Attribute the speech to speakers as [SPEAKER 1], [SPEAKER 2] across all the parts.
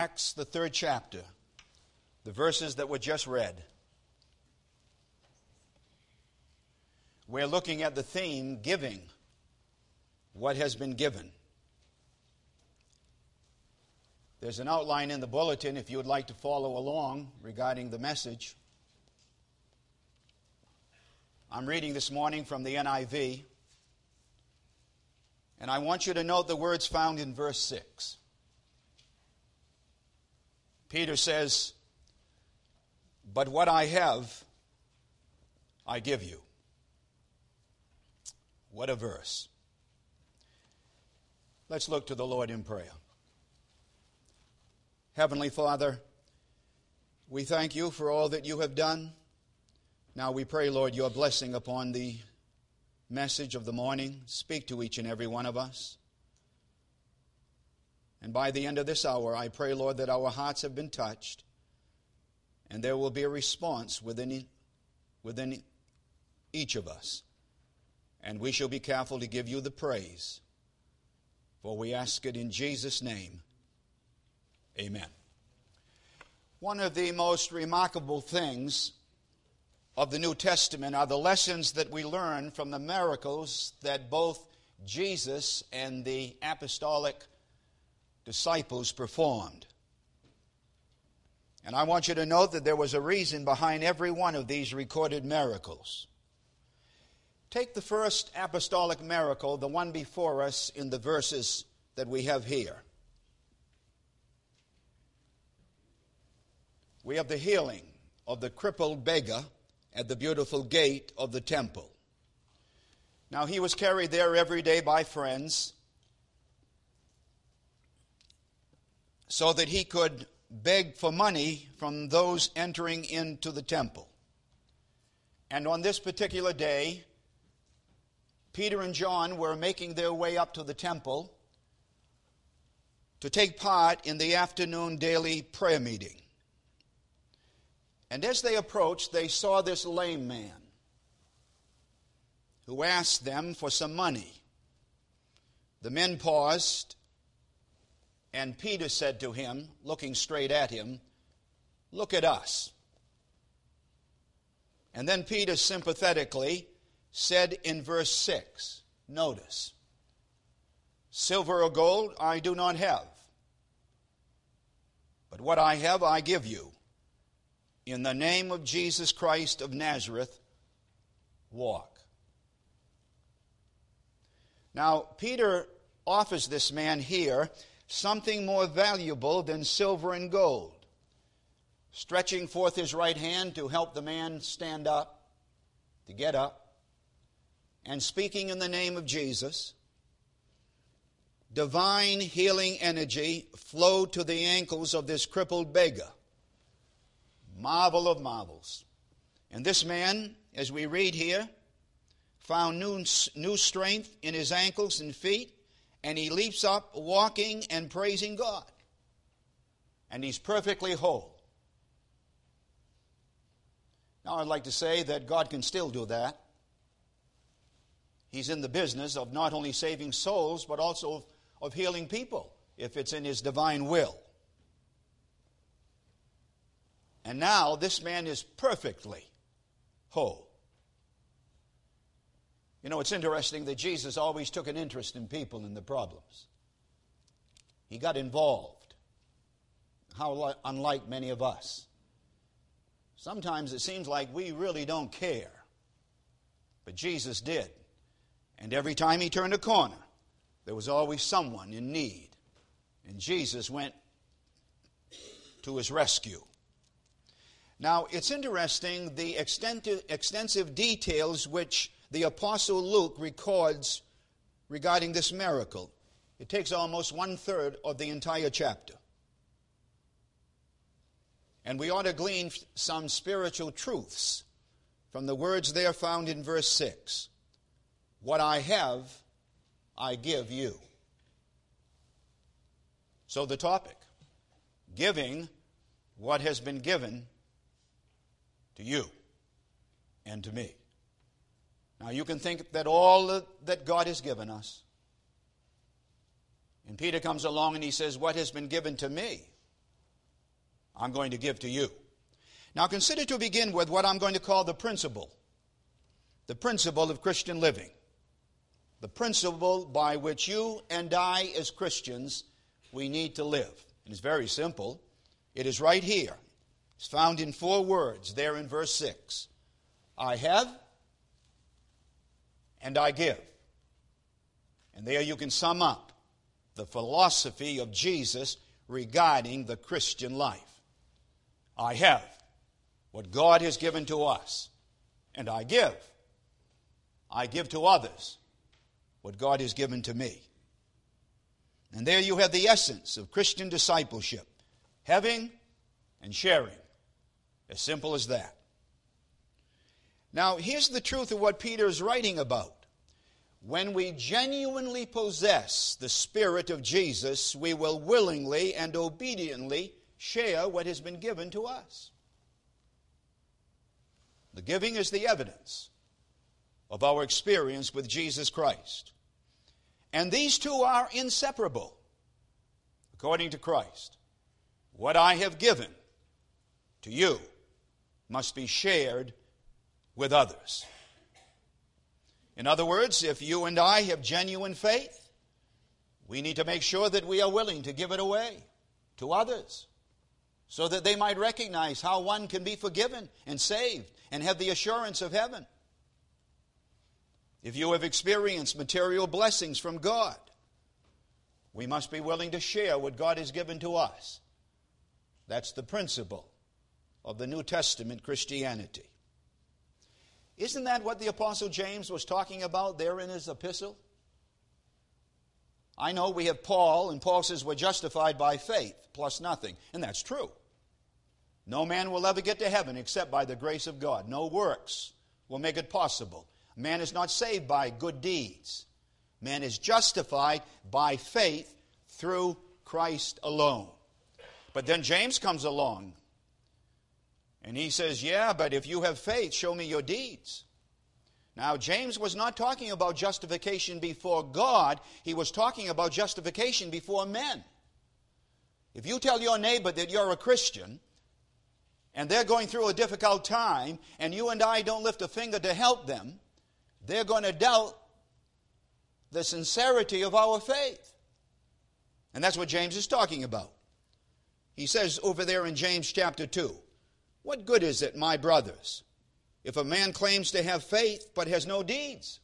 [SPEAKER 1] Acts, the 3rd chapter, the verses that were just read. We're looking at the theme, giving what has been given. There's an outline in the bulletin if you would like to follow along regarding the message. I'm reading this morning from the NIV, and I want you to note the words found in verse 6. Peter says, "But what I have, I give you." What a verse. Let's look to the Lord in prayer. Heavenly Father, we thank you for all that you have done. Now we pray, Lord, your blessing upon the message of the morning. Speak to each and every one of us. And by the end of this hour, I pray, Lord, that our hearts have been touched and there will be a response within each of us. And we shall be careful to give you the praise. For we ask it in Jesus' name. Amen. One of the most remarkable things of the New Testament are the lessons that we learn from the miracles that both Jesus and the apostolic disciples performed. And I want you to note that there was a reason behind every one of these recorded miracles. Take the first apostolic miracle, the one before us in the verses that we have here. We have the healing of the crippled beggar at the beautiful gate of the temple. Now, he was carried there every day by friends so that he could beg for money from those entering into the temple. And on this particular day, Peter and John were making their way up to the temple to take part in the afternoon daily prayer meeting. And as they approached, they saw this lame man who asked them for some money. The men paused, and Peter said to him, looking straight at him, "Look at us." And then Peter sympathetically said in verse 6, notice, "Silver or gold I do not have, but what I have I give you. In the name of Jesus Christ of Nazareth, walk." Now, Peter offers this man here something more valuable than silver and gold. Stretching forth his right hand to help the man stand up, to get up, and speaking in the name of Jesus, divine healing energy flowed to the ankles of this crippled beggar. Marvel of marvels. And this man, as we read here, found new strength in his ankles and feet, and he leaps up walking and praising God. And he's perfectly whole. Now I'd like to say that God can still do that. He's in the business of not only saving souls, but also of healing people, if it's in his divine will. And now this man is perfectly whole. You know, it's interesting that Jesus always took an interest in people and their problems. He got involved. How unlike many of us. Sometimes it seems like we really don't care. But Jesus did. And every time he turned a corner, there was always someone in need. And Jesus went to his rescue. Now, it's interesting the extensive details which the Apostle Luke records regarding this miracle. It takes almost 1/3 of the entire chapter. And we ought to glean some spiritual truths from the words there found in verse 6. What I have, I give you. So the topic, giving what has been given to you and to me. Now you can think that all that God has given us. And Peter comes along and he says, what has been given to me? I'm going to give to you. Now consider to begin with what I'm going to call the principle of Christian living. The principle by which you and I as Christians, we need to live. It is very simple. It is right here. It's found in 4 words there in verse 6. I have and I give. And there you can sum up the philosophy of Jesus regarding the Christian life. I have what God has given to us, and I give. I give to others what God has given to me. And there you have the essence of Christian discipleship, having and sharing. As simple as that. Now, here's the truth of what Peter is writing about. When we genuinely possess the Spirit of Jesus, we will willingly and obediently share what has been given to us. The giving is the evidence of our experience with Jesus Christ. And these two are inseparable, according to Christ. What I have given to you must be shared with others. In other words, if you and I have genuine faith, we need to make sure that we are willing to give it away to others so that they might recognize how one can be forgiven and saved and have the assurance of heaven. If you have experienced material blessings from God, we must be willing to share what God has given to us. That's the principle of the New Testament Christianity. Isn't that what the Apostle James was talking about there in his epistle? I know we have Paul, and Paul says we're justified by faith plus nothing, and that's true. No man will ever get to heaven except by the grace of God. No works will make it possible. Man is not saved by good deeds. Man is justified by faith through Christ alone. But then James comes along and he says, yeah, but if you have faith, show me your deeds. Now, James was not talking about justification before God. He was talking about justification before men. If you tell your neighbor that you're a Christian and they're going through a difficult time and you and I don't lift a finger to help them, they're going to doubt the sincerity of our faith. And that's what James is talking about. He says over there in James chapter 2, what good is it, my brothers, if a man claims to have faith but has no deeds?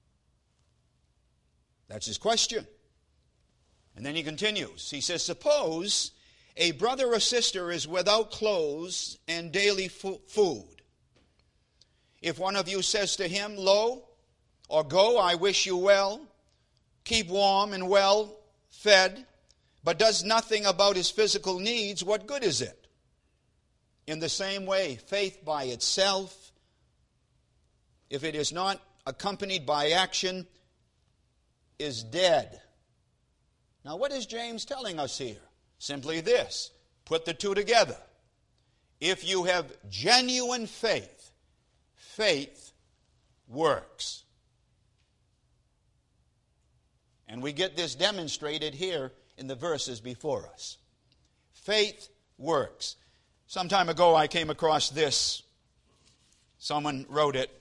[SPEAKER 1] That's his question. And then he continues. He says, suppose a brother or sister is without clothes and daily food. If one of you says to him, lo, or go, I wish you well, keep warm and well fed, but does nothing about his physical needs, what good is it? In the same way, faith by itself, if it is not accompanied by action, is dead. Now, what is James telling us here? Simply this. Put the two together. If you have genuine faith, faith works. And we get this demonstrated here in the verses before us. Faith works. Some time ago I came across this. Someone wrote it.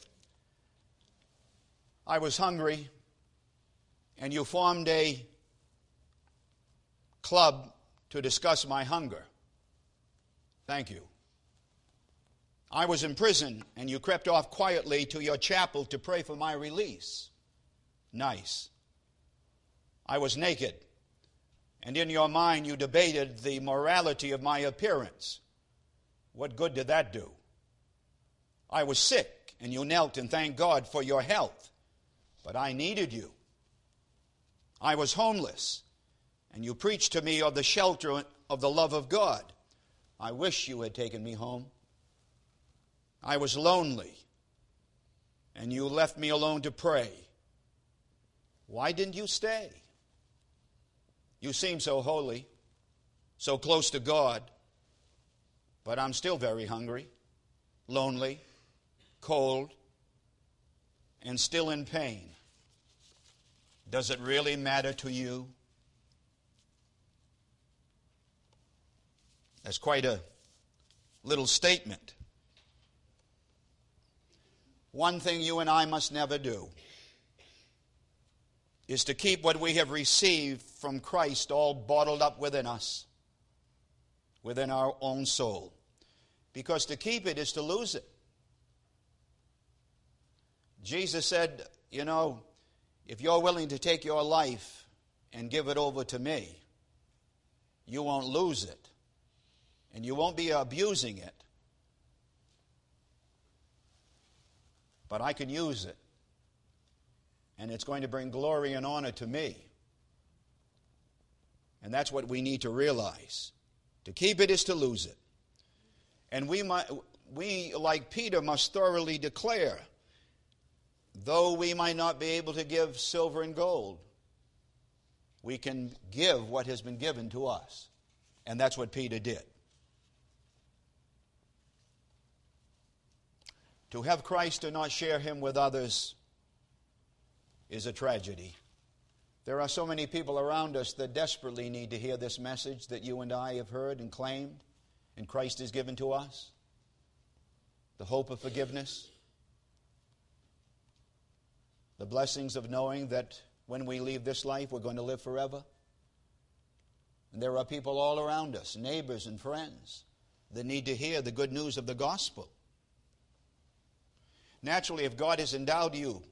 [SPEAKER 1] I was hungry, and you formed a club to discuss my hunger. Thank you. I was in prison, and you crept off quietly to your chapel to pray for my release. Nice. I was naked, and in your mind you debated the morality of my appearance. What good did that do? I was sick, and you knelt and thanked God for your health, but I needed you. I was homeless, and you preached to me of the shelter of the love of God. I wish you had taken me home. I was lonely, and you left me alone to pray. Why didn't you stay? You seem so holy, so close to God, but I'm still very hungry, lonely, cold, and still in pain. Does it really matter to you? That's quite a little statement. One thing you and I must never do is to keep what we have received from Christ all bottled up within us, within our own soul. Because to keep it is to lose it. Jesus said, you know, if you're willing to take your life and give it over to me, you won't lose it. And you won't be abusing it. But I can use it. And it's going to bring glory and honor to me. And that's what we need to realize. To keep it is to lose it. And we, like Peter, must thoroughly declare, though we might not be able to give silver and gold, we can give what has been given to us. And that's what Peter did. To have Christ and not share him with others is a tragedy. There are so many people around us that desperately need to hear this message that you and I have heard and claimed, and Christ has given to us. The hope of forgiveness. The blessings of knowing that when we leave this life, we're going to live forever. And there are people all around us, neighbors and friends, that need to hear the good news of the gospel. Naturally, if God has endowed you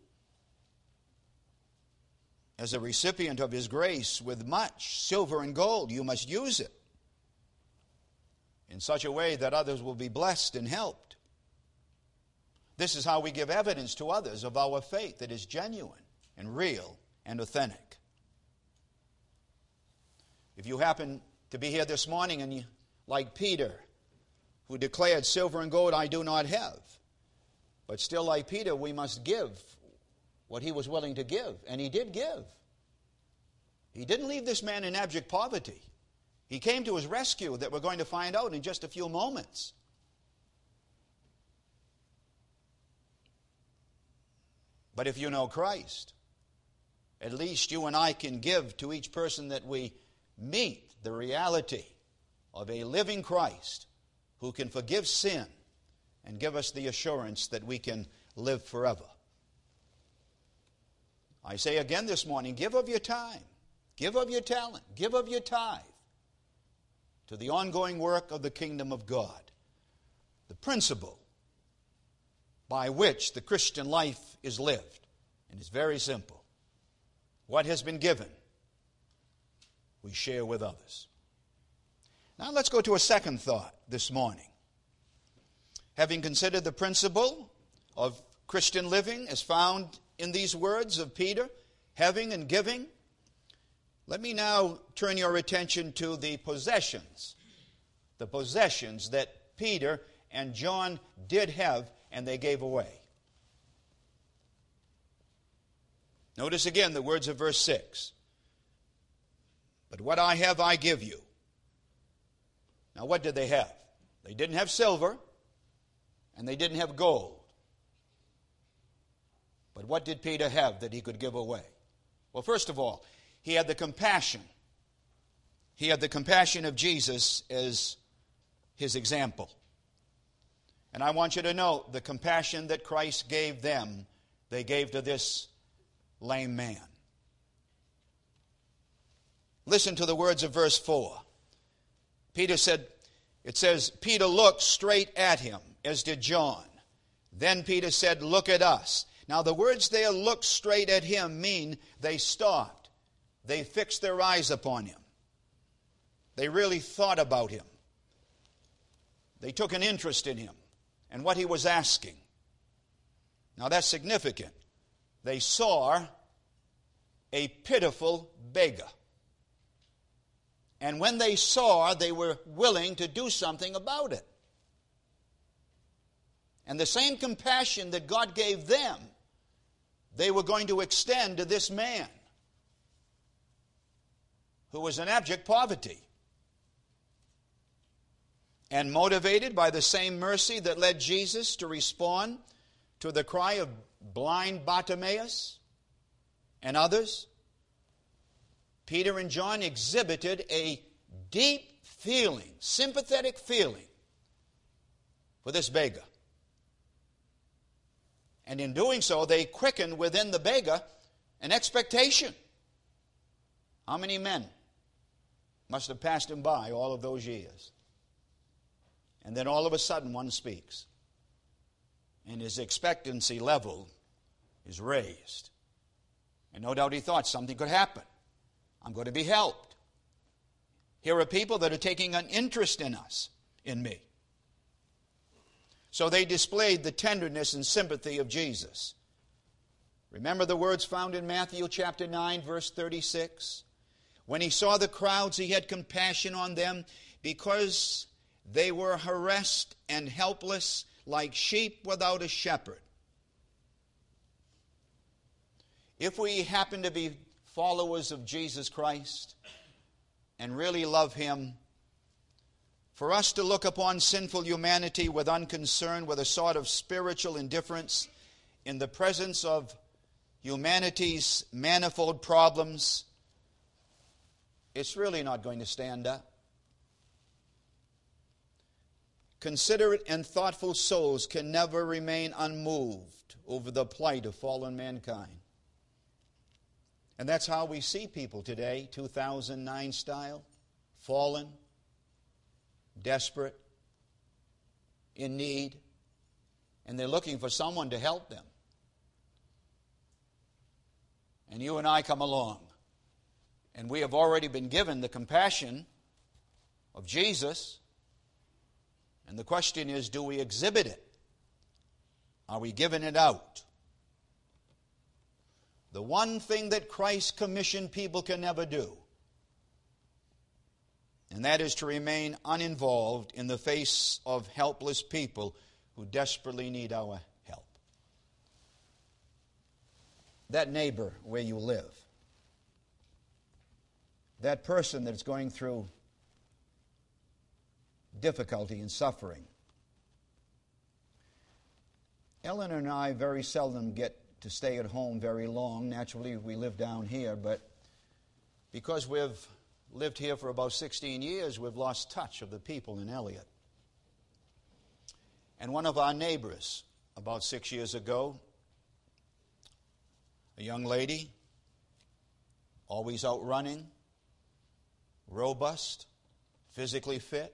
[SPEAKER 1] as a recipient of his grace with much silver and gold, you must use it in such a way that others will be blessed and helped. This is how we give evidence to others of our faith that is genuine and real and authentic. If you happen to be here this morning and you, like Peter, who declared, silver and gold I do not have, but still like Peter, we must give what he was willing to give. And he did give. He didn't leave this man in abject poverty. He came to his rescue, that we're going to find out in just a few moments. But if you know Christ, at least you and I can give to each person that we meet the reality of a living Christ who can forgive sin and give us the assurance that we can live forever. I say again this morning, give of your time, give of your talent, give of your tithe to the ongoing work of the kingdom of God. The principle by which the Christian life is lived. And it's very simple. What has been given, we share with others. Now let's go to a second thought this morning. Having considered the principle of Christian living as found in these words of Peter, having and giving, let me now turn your attention to the possessions that Peter and John did have and they gave away. Notice again the words of verse 6. But what I have I give you. Now what did they have? They didn't have silver and they didn't have gold. But what did Peter have that he could give away? Well, first of all, he had the compassion. He had the compassion of Jesus as his example. And I want you to note the compassion that Christ gave them, they gave to this lame man. Listen to the words of verse 4. Peter said, it says, Peter looked straight at him, as did John. Then Peter said, look at us. Now the words there, look straight at him, mean they stopped. They fixed their eyes upon him. They really thought about him. They took an interest in him and what he was asking. Now that's significant. They saw a pitiful beggar. And when they saw, they were willing to do something about it. And the same compassion that God gave them, they were going to extend to this man who was in abject poverty. And motivated by the same mercy that led Jesus to respond to the cry of blind Bartimaeus and others, Peter and John exhibited a deep feeling, sympathetic feeling for this beggar. And in doing so, they quickened within the beggar an expectation. How many men must have passed him by all of those years? And then all of a sudden one speaks. And his expectancy level is raised. And no doubt he thought something could happen. I'm going to be helped. Here are people that are taking an interest in us, in me. So they displayed the tenderness and sympathy of Jesus. Remember the words found in Matthew chapter 9, verse 36? When he saw the crowds, he had compassion on them because they were harassed and helpless like sheep without a shepherd. If we happen to be followers of Jesus Christ and really love him, for us to look upon sinful humanity with unconcern, with a sort of spiritual indifference in the presence of humanity's manifold problems, it's really not going to stand up. Considerate and thoughtful souls can never remain unmoved over the plight of fallen mankind. And that's how we see people today, 2009 style, fallen, desperate, in need, and they're looking for someone to help them. And you and I come along, and we have already been given the compassion of Jesus, and the question is, do we exhibit it? Are we giving it out? The one thing that Christ commissioned people can never do, and that is to remain uninvolved in the face of helpless people who desperately need our help. That neighbor where you live, that person that's going through difficulty and suffering. Ellen and I very seldom get to stay at home very long. Naturally, we live down here, but because we've lived here for about 16 years, we've lost touch of the people in Elliott. And one of our neighbors, about 6 years ago, a young lady, always out running, robust, physically fit.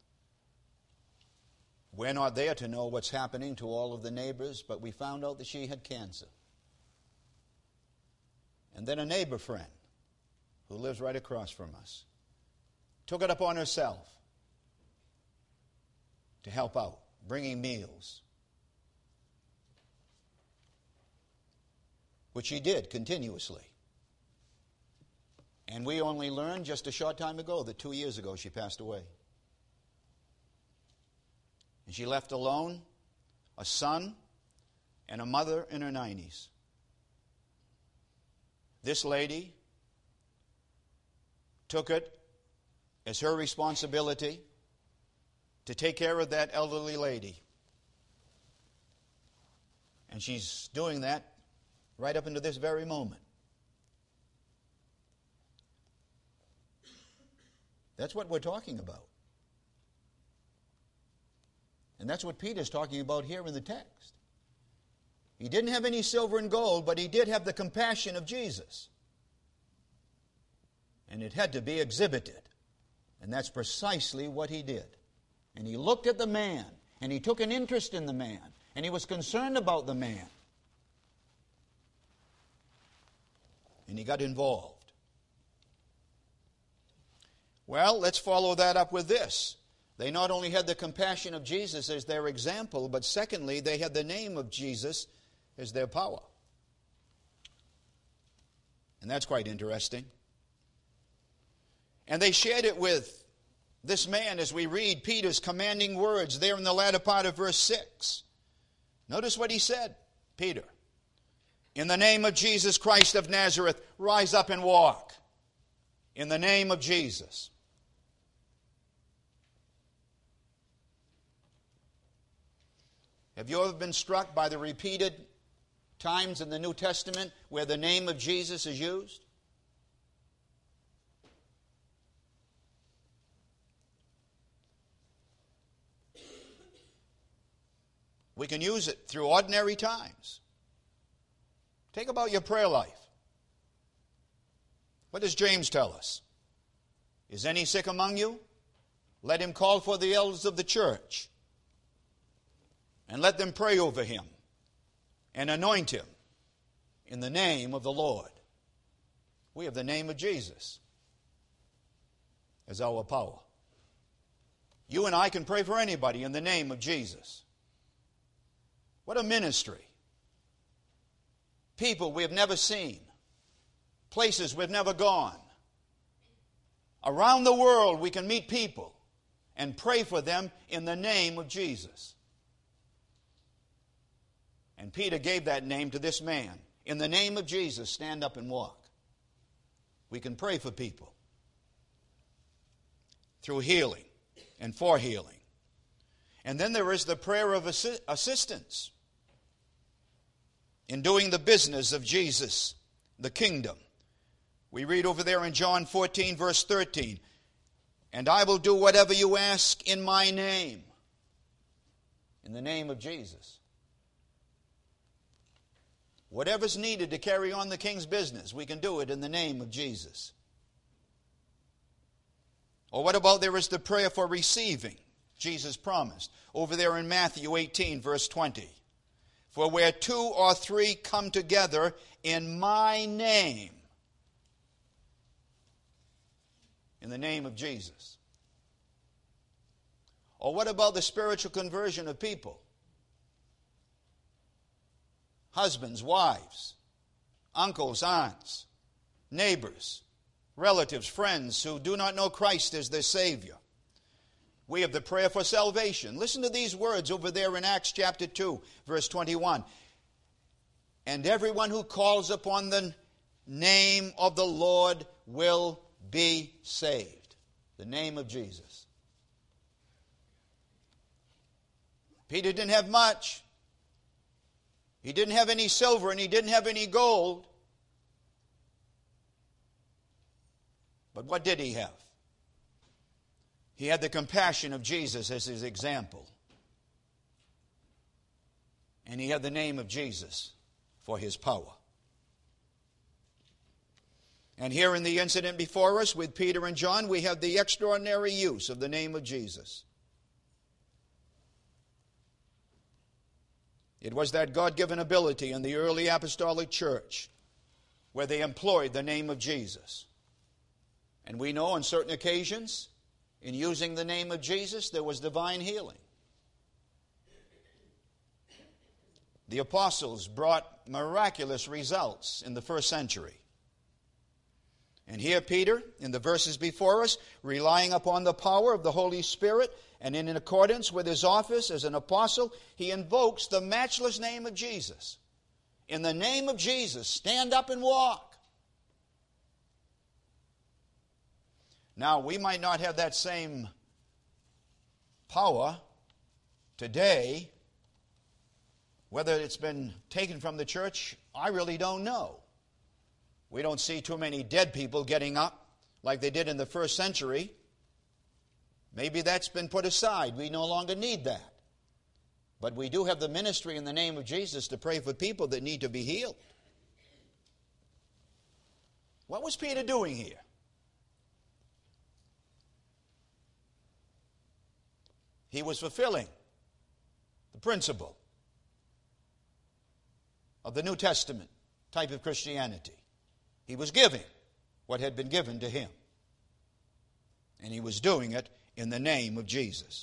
[SPEAKER 1] We're not there to know what's happening to all of the neighbors, but we found out that she had cancer. And then a neighbor friend who lives right across from us took it upon herself to help out, bringing meals, which she did continuously. And we only learned just a short time ago that 2 years ago she passed away. And she left alone a son and a mother in her 90s. This lady took it as her responsibility to take care of that elderly lady. And she's doing that right up into this very moment. That's what we're talking about. And that's what Peter's talking about here in the text. He didn't have any silver and gold, but he did have the compassion of Jesus. And it had to be exhibited. And that's precisely what he did. And he looked at the man, and he took an interest in the man, and he was concerned about the man. And he got involved. Well, let's follow that up with this. They not only had the compassion of Jesus as their example, but secondly, they had the name of Jesus as their power. And that's quite interesting. And they shared it with this man as we read Peter's commanding words there in the latter part of verse 6. Notice what he said, Peter. In the name of Jesus Christ of Nazareth, rise up and walk. In the name of Jesus. Have you ever been struck by the repeated times in the New Testament where the name of Jesus is used? We can use it through ordinary times. Think about your prayer life. What does James tell us? Is any sick among you? Let him call for the elders of the church, and let them pray over him, and anoint him in the name of the Lord. We have the name of Jesus as our power. You and I can pray for anybody in the name of Jesus. What a ministry. People we have never seen. Places we've never gone. Around the world we can meet people and pray for them in the name of Jesus. And Peter gave that name to this man. In the name of Jesus, stand up and walk. We can pray for people through healing and for healing. And then there is the prayer of assistance in doing the business of Jesus, the kingdom. We read over there in John 14, verse 13, and I will do whatever you ask in my name. In the name of Jesus. Whatever's needed to carry on the king's business, we can do it in the name of Jesus. Or what about there is the prayer for receiving? Jesus promised. Over there in Matthew 18, verse 20. For where 2 or 3 come together in my name, in the name of Jesus. Or what about the spiritual conversion of people? Husbands, wives, uncles, aunts, neighbors, relatives, friends who do not know Christ as their Savior. We have the prayer for salvation. Listen to these words over there in Acts chapter 2, verse 21. And everyone who calls upon the name of the Lord will be saved. The name of Jesus. Peter didn't have much. He didn't have any silver and he didn't have any gold. But what did he have? He had the compassion of Jesus as his example. And he had the name of Jesus for his power. And here in the incident before us with Peter and John, we have the extraordinary use of the name of Jesus. It was that God-given ability in the early apostolic church where they employed the name of Jesus. And we know on certain occasions, in using the name of Jesus, there was divine healing. The apostles brought miraculous results in the first century. And here Peter, in the verses before us, relying upon the power of the Holy Spirit, and in accordance with his office as an apostle, he invokes the matchless name of Jesus. In the name of Jesus, stand up and walk. Now, we might not have that same power today. Whether it's been taken from the church, I really don't know. We don't see too many dead people getting up like they did in the first century. Maybe that's been put aside. We no longer need that. But we do have the ministry in the name of Jesus to pray for people that need to be healed. What was Peter doing here? He was fulfilling the principle of the New Testament type of Christianity. He was giving what had been given to him. And he was doing it in the name of Jesus.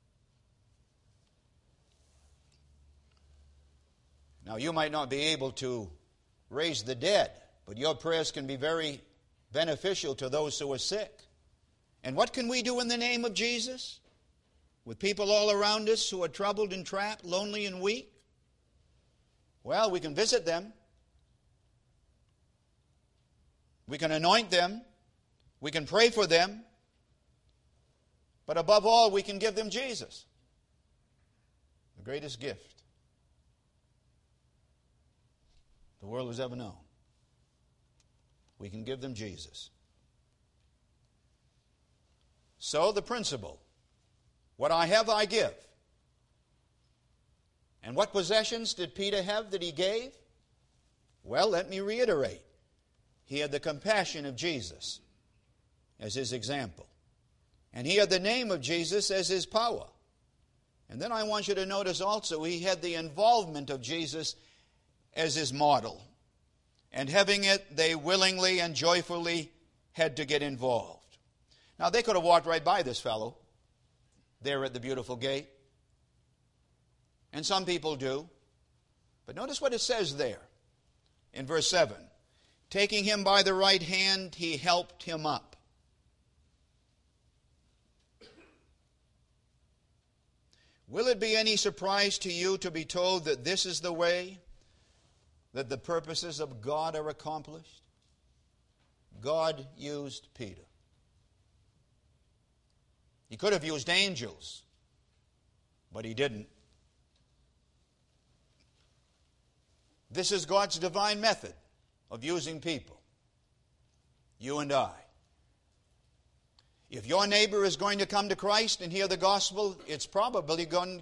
[SPEAKER 1] Now, you might not be able to raise the dead, but your prayers can be very beneficial to those who are sick. And what can we do in the name of Jesus? With people all around us who are troubled and trapped, lonely and weak? Well, we can visit them. We can anoint them. We can pray for them. But above all, we can give them Jesus, the greatest gift the world has ever known. We can give them Jesus. So the principle, what I have I give. And what possessions did Peter have that he gave? Well, let me reiterate. He had the compassion of Jesus as his example. And he had the name of Jesus as his power. And then I want you to notice also he had the involvement of Jesus as his model. And having it, they willingly and joyfully had to get involved. Now, they could have walked right by this fellow there at the beautiful gate. And some people do. But notice what it says there in verse 7. Taking him by the right hand, he helped him up. Will it be any surprise to you to be told that this is the way that the purposes of God are accomplished? God used Peter. He could have used angels, but he didn't. This is God's divine method of using people. You and I. If your neighbor is going to come to Christ and hear the gospel, it's probably going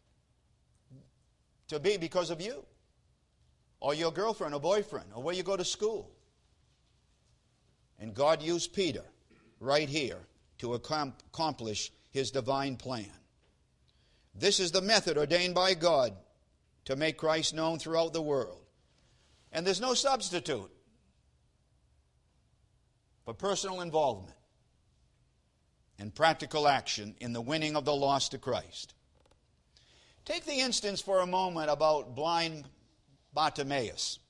[SPEAKER 1] to be because of you, or your girlfriend or boyfriend, or where you go to school. And God used Peter right here to accomplish his divine plan. This is the method ordained by God to make Christ known throughout the world. And there's no substitute for personal involvement and practical action in the winning of the lost to Christ. Take the instance for a moment about blind Bartimaeus.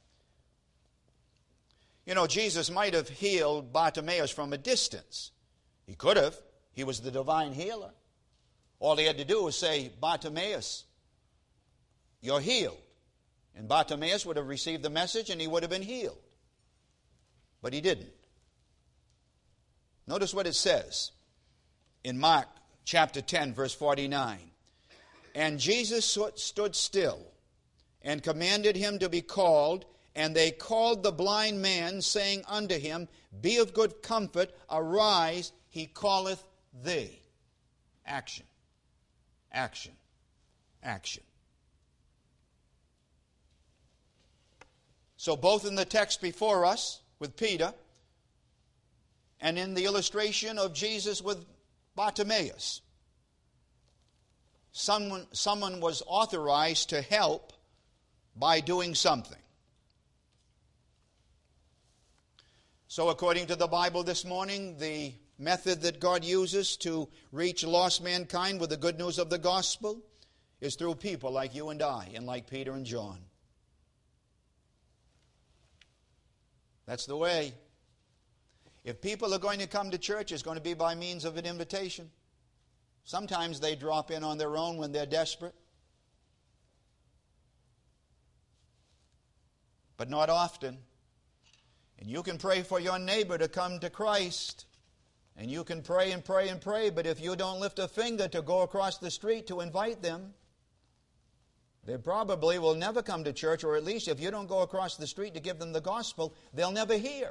[SPEAKER 1] You know, Jesus might have healed Bartimaeus from a distance. He could have. He was the divine healer. All he had to do was say, Bartimaeus, you're healed. And Bartimaeus would have received the message and he would have been healed. But he didn't. Notice what it says in Mark chapter 10, verse 49. And Jesus stood still and commanded him to be called, and they called the blind man, saying unto him, Be of good comfort, arise, he calleth thee. Action. Action. Action. So both in the text before us with Peter and in the illustration of Jesus with Bartimaeus, someone was authorized to help by doing something. So according to the Bible this morning, the method that God uses to reach lost mankind with the good news of the gospel is through people like you and I, and like Peter and John. That's the way. If people are going to come to church, it's going to be by means of an invitation. Sometimes they drop in on their own when they're desperate. But not often. And you can pray for your neighbor to come to Christ. And you can pray and pray and pray, but if you don't lift a finger to go across the street to invite them, they probably will never come to church, or at least if you don't go across the street to give them the gospel, they'll never hear.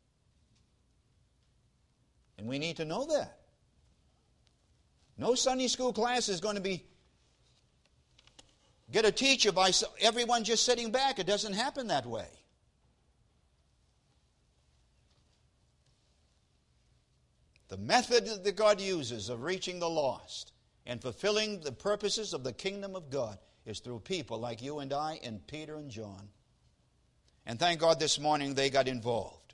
[SPEAKER 1] And we need to know that. No Sunday school class is going to get a teacher by everyone just sitting back. It doesn't happen that way. The method that God uses of reaching the lost and fulfilling the purposes of the kingdom of God is through people like you and I and Peter and John. And thank God this morning they got involved.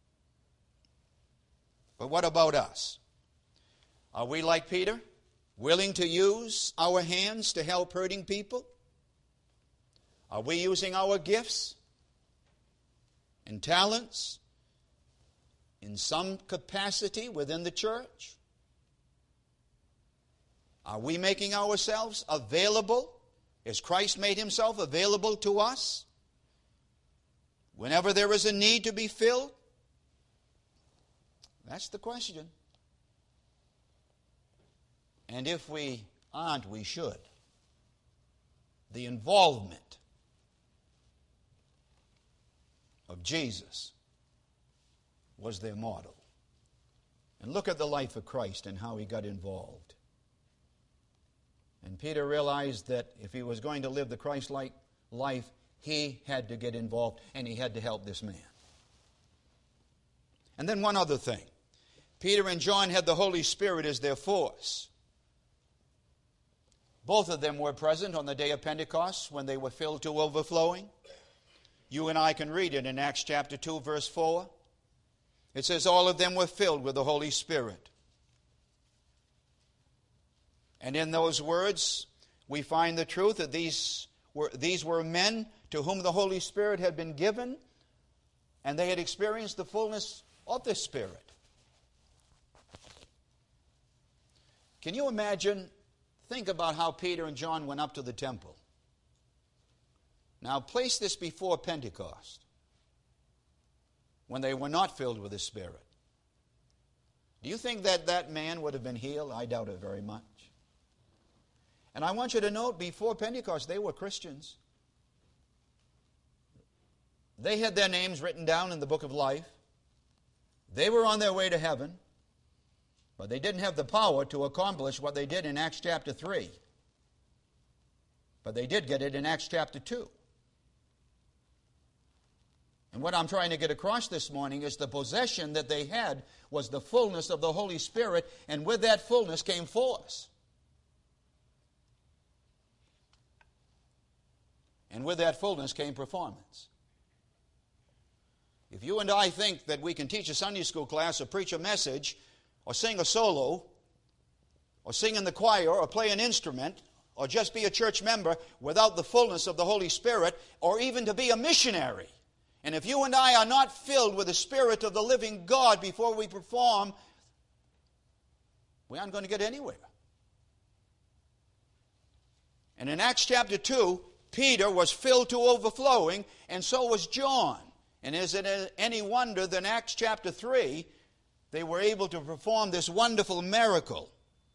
[SPEAKER 1] But what about us? Are we like Peter, willing to use our hands to help hurting people? Are we using our gifts and talents in some capacity within the church? Are we making ourselves available as Christ made himself available to us whenever there is a need to be filled? That's the question. And if we aren't, we should. The involvement of Jesus was their model. And look at the life of Christ and how he got involved. And And Peter realized that if he was going to live the Christ-like life, he had to get involved and he had to help this man. And then one other thing. Peter and John had the Holy Spirit as their force. Both of them were present on the day of Pentecost when they were filled to overflowing. You and I can read it in Acts chapter 2, verse 4. It says all of them were filled with the Holy Spirit. And in those words, we find the truth that these were men to whom the Holy Spirit had been given, and they had experienced the fullness of the Spirit. Can you imagine? Think about how Peter and John went up to the temple. Now place this before Pentecost, when they were not filled with the Spirit. Do you think that that man would have been healed? I doubt it very much. And I want you to note, before Pentecost, they were Christians. They had their names written down in the book of life. They were on their way to heaven, but they didn't have the power to accomplish what they did in Acts chapter 3. But they did get it in Acts chapter 2. And what I'm trying to get across this morning is the possession that they had was the fullness of the Holy Spirit, and with that fullness came force. And with that fullness came performance. If you and I think that we can teach a Sunday school class or preach a message or sing a solo or sing in the choir or play an instrument or just be a church member without the fullness of the Holy Spirit, or even to be a missionary, and if you and I are not filled with the Spirit of the living God before we perform, we aren't going to get anywhere. And in Acts chapter 2, Peter was filled to overflowing, and so was John. And is it any wonder that in Acts chapter 3, they were able to perform this wonderful miracle?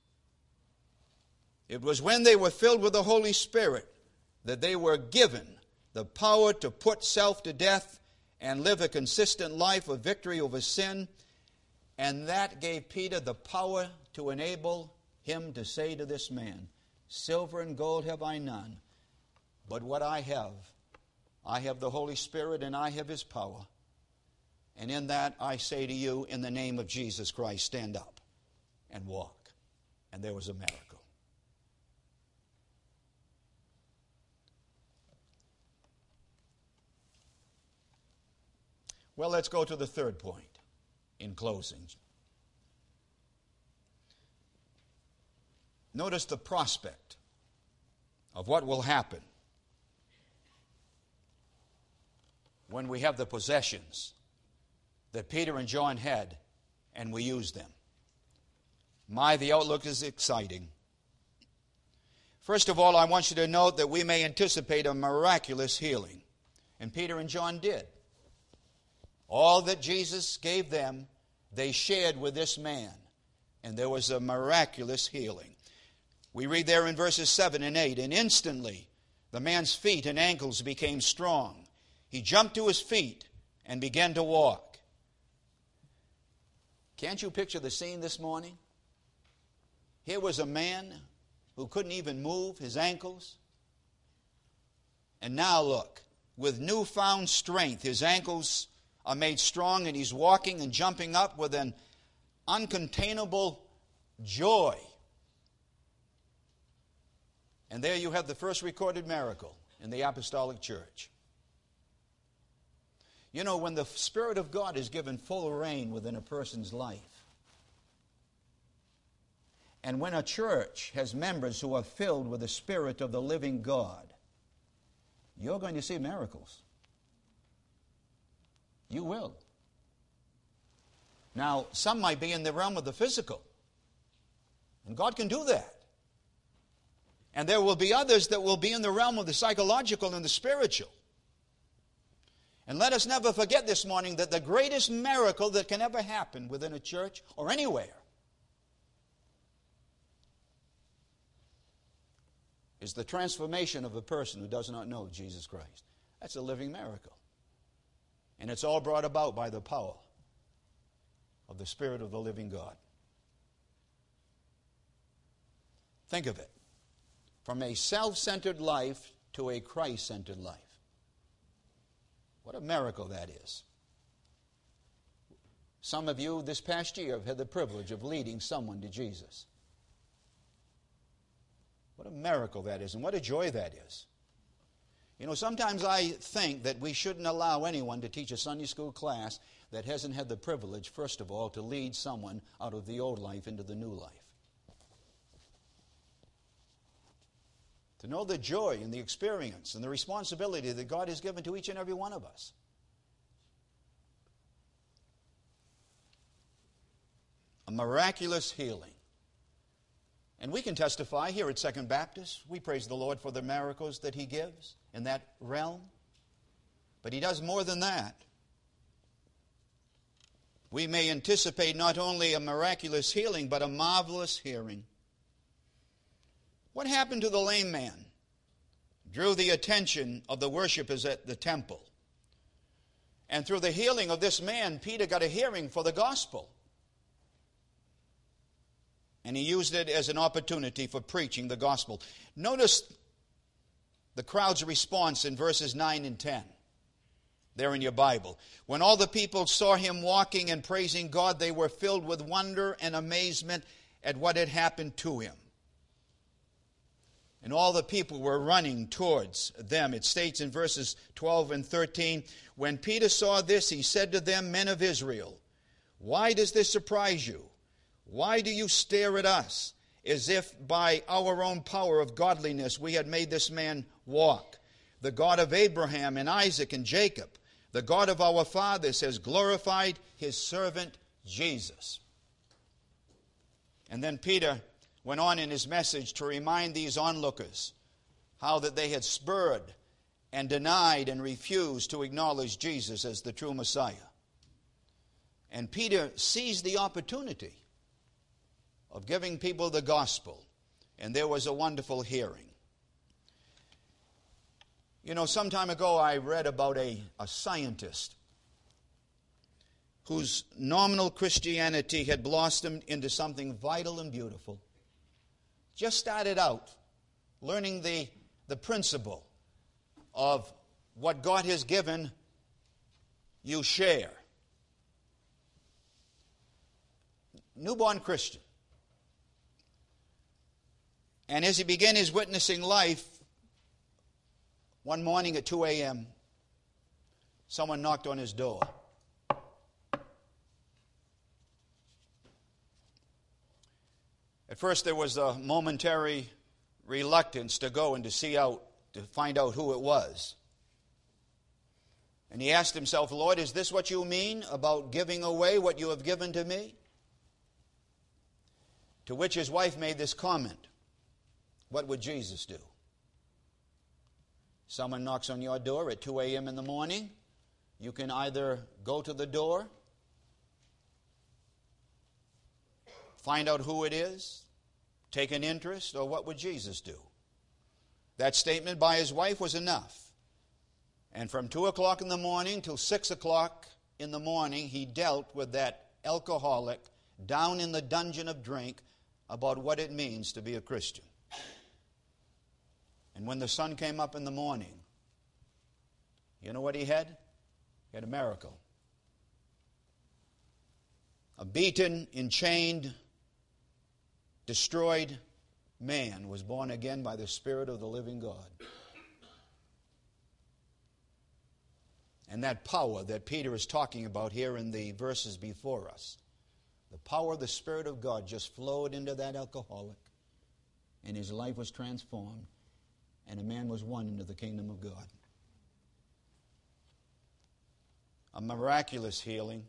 [SPEAKER 1] It was when they were filled with the Holy Spirit that they were given the power to put self to death and live a consistent life of victory over sin. And that gave Peter the power to enable him to say to this man, "Silver and gold have I none, but what I have the Holy Spirit, and I have His power. And in that I say to you, in the name of Jesus Christ, stand up and walk." And there was a miracle. Well, let's go to the third point in closing. Notice the prospect of what will happen when we have the possessions that Peter and John had and we use them. The outlook is exciting. First of all, I want you to note that we may anticipate a miraculous healing. And Peter and John did. All that Jesus gave them, they shared with this man. And there was a miraculous healing. We read there in verses 7 and 8, "And instantly the man's feet and ankles became strong. He jumped to his feet and began to walk." Can't you picture the scene this morning? Here was a man who couldn't even move his ankles. And now look, with newfound strength, his ankles are made strong and he's walking and jumping up with an uncontainable joy. And there you have the first recorded miracle in the apostolic church. You know, when the Spirit of God is given full reign within a person's life, and when a church has members who are filled with the Spirit of the living God, you're going to see miracles. You will. Now, some might be in the realm of the physical, and God can do that. And there will be others that will be in the realm of the psychological and the spiritual. And let us never forget this morning that the greatest miracle that can ever happen within a church or anywhere is the transformation of a person who does not know Jesus Christ. That's a living miracle. And it's all brought about by the power of the Spirit of the living God. Think of it. from a self-centered life to a Christ-centered life. What a miracle that is. Some of you this past year have had the privilege of leading someone to Jesus. What a miracle that is, and what a joy that is. You know, sometimes I think that we shouldn't allow anyone to teach a Sunday school class that hasn't had the privilege, first of all, to lead someone out of the old life into the new life. To know the joy and the experience and the responsibility that God has given to each and every one of us. A miraculous healing. And we can testify here at Second Baptist. We praise the Lord for the miracles that He gives in that realm. But He does more than that. We may anticipate not only a miraculous healing, but a marvelous hearing. What happened to the lame man? Drew the attention of the worshipers at the temple. And through the healing of this man, Peter got a hearing for the gospel. And he used it as an opportunity for preaching the gospel. Notice the crowd's response in verses 9 and 10. There in your Bible. When all the people saw him walking and praising God, they were filled with wonder and amazement at what had happened to him. And all the people were running towards them. It states in verses 12 and 13, when Peter saw this, he said to them, men of Israel, why does this surprise you? Why do you stare at us as if by our own power of godliness we had made this man walk? The God of Abraham and Isaac and Jacob, the God of our fathers, has glorified His servant Jesus. And then Peter went on in his message to remind these onlookers how that they had spurred and denied and refused to acknowledge Jesus as the true Messiah. And Peter seized the opportunity of giving people the gospel, and there was a wonderful hearing. You know, some time ago I read about a scientist whose nominal Christianity had blossomed into something vital and beautiful. Just started out learning the principle of what God has given, you share. Newborn Christian. And as he began his witnessing life, one morning at 2 a.m., someone knocked on his door. At first there was a momentary reluctance to go and to find out who it was. And he asked himself, Lord, is this what you mean about giving away what you have given to me? To which his wife made this comment. What would Jesus do? Someone knocks on your door at 2 a.m. in the morning. You can either go to the door, find out who it is, take an interest, or what would Jesus do? That statement by his wife was enough. And from 2 o'clock in the morning till 6 o'clock in the morning, he dealt with that alcoholic down in the dungeon of drink about what it means to be a Christian. And when the sun came up in the morning, you know what he had? He had a miracle. A beaten, enchained, destroyed man was born again by the Spirit of the living God. And that power that Peter is talking about here in the verses before us, the power of the Spirit of God just flowed into that alcoholic, and his life was transformed, and a man was won into the kingdom of God. A miraculous healing,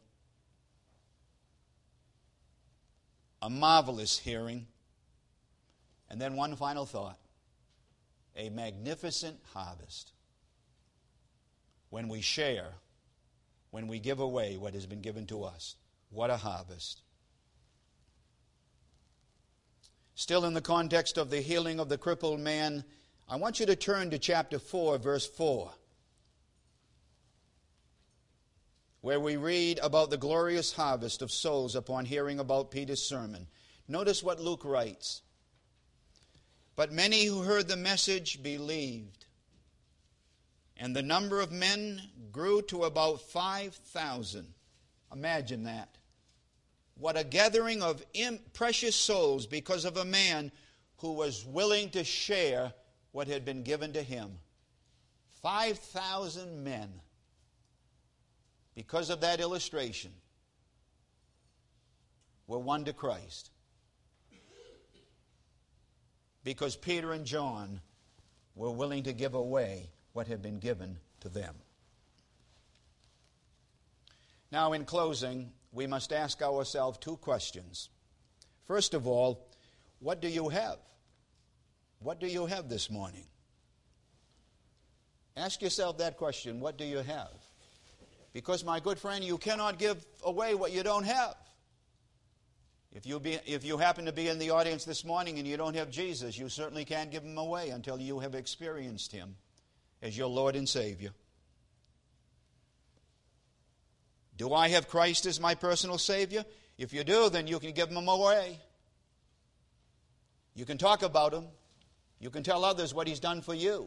[SPEAKER 1] a marvelous hearing, and then one final thought, a magnificent harvest. When we share, when we give away what has been given to us, what a harvest. Still in the context of the healing of the crippled man, I want you to turn to chapter 4, verse 4, where we read about the glorious harvest of souls upon hearing about Peter's sermon. Notice what Luke writes. But many who heard the message believed, and the number of men grew to about 5,000. Imagine that. What a gathering of precious souls because of a man who was willing to share what had been given to him. 5,000 men, because of that illustration, were won to Christ. Because Peter and John were willing to give away what had been given to them. Now, in closing, we must ask ourselves two questions. First of all, what do you have? What do you have this morning? Ask yourself that question. What do you have? Because, my good friend, you cannot give away what you don't have. If you happen to be in the audience this morning and you don't have Jesus, you certainly can't give him away until you have experienced him as your Lord and Savior. Do I have Christ as my personal Savior? If you do, then you can give him away. You can talk about him. You can tell others what he's done for you.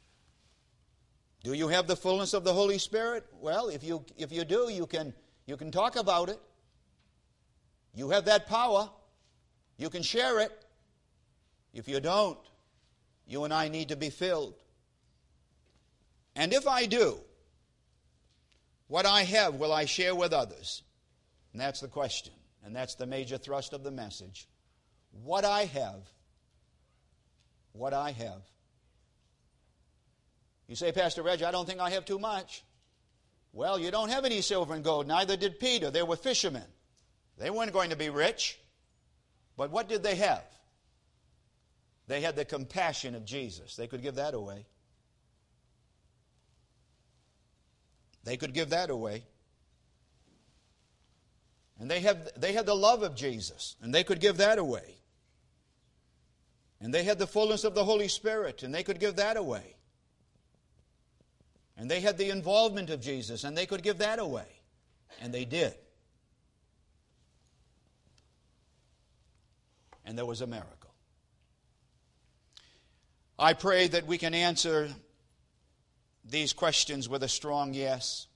[SPEAKER 1] Do you have the fullness of the Holy Spirit? Well, if you do, you can talk about it. You have that power. You can share it. If you don't, you and I need to be filled. And if I do, what I have will I share with others? And that's the question. And that's the major thrust of the message. What I have. What I have. You say, Pastor Reg, I don't think I have too much. Well, you don't have any silver and gold. Neither did Peter. They were fishermen. They weren't going to be rich. But what did they have? They had the compassion of Jesus. They could give that away. They could give that away. And they had the love of Jesus, and they could give that away. And they had the fullness of the Holy Spirit, and they could give that away. And they had the involvement of Jesus, and they could give that away. And they did. And there was a miracle. I pray that we can answer these questions with a strong yes.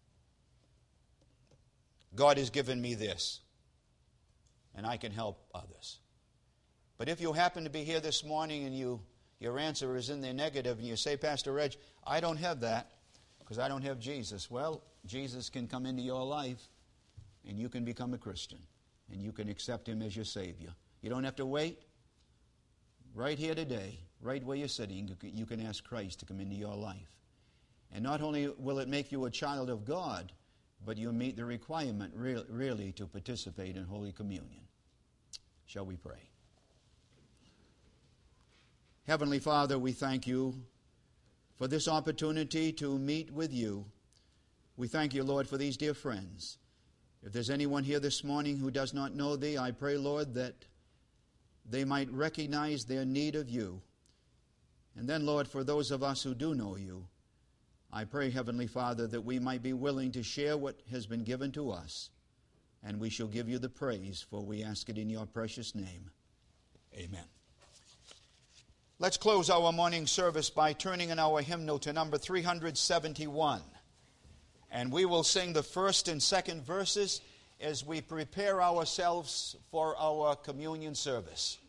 [SPEAKER 1] God has given me this, and I can help others. But if you happen to be here this morning and your answer is in the negative, and you say, Pastor Reg, I don't have that because I don't have Jesus. Well, Jesus can come into your life, and you can become a Christian, and you can accept him as your Savior. You don't have to wait. Right here today, right where you're sitting, you can ask Christ to come into your life. And not only will it make you a child of God, but you meet the requirement really to participate in Holy Communion. Shall we pray? Heavenly Father, we thank you for this opportunity to meet with you. We thank you, Lord, for these dear friends. If there's anyone here this morning who does not know thee, I pray, Lord, that they might recognize their need of you. And then, Lord, for those of us who do know you, I pray, Heavenly Father, that we might be willing to share what has been given to us, and we shall give you the praise, for we ask it in your precious name. Amen. Let's close our morning service by turning in our hymnal to number 371. And we will sing the first and second verses as we prepare ourselves for our communion service.